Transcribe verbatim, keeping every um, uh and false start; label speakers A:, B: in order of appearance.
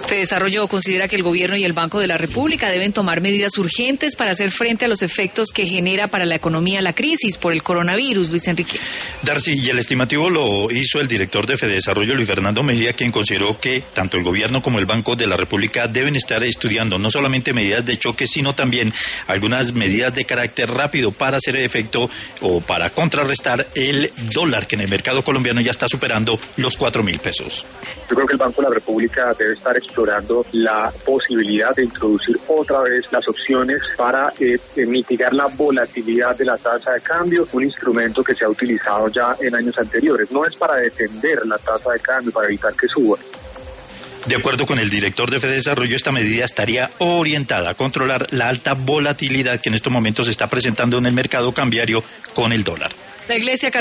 A: Fedesarrollo considera que el gobierno y el Banco de la República deben tomar medidas urgentes para hacer frente a los efectos que genera para la economía la crisis por el coronavirus. Luis Enrique.
B: Darcy, y el estimativo lo hizo el director de Fedesarrollo, Luis Fernando Mejía, quien consideró que tanto el gobierno como el Banco de la República deben estar estudiando no solamente medidas de choque, sino también algunas medidas de carácter rápido para hacer efecto o para contrarrestar el dólar, que en el mercado colombiano ya está superando los cuatro mil pesos.
C: Yo creo que el Banco de la República debe estar explorando la posibilidad de introducir otra vez las opciones para eh, mitigar la volatilidad de la tasa de cambio, un instrumento que se ha utilizado ya en años anteriores. No es para defender la tasa de cambio, para evitar que suba.
B: De acuerdo con el director de Fedesarrollo, esta medida estaría orientada a controlar la alta volatilidad que en estos momentos se está presentando en el mercado cambiario con el dólar.
A: La Iglesia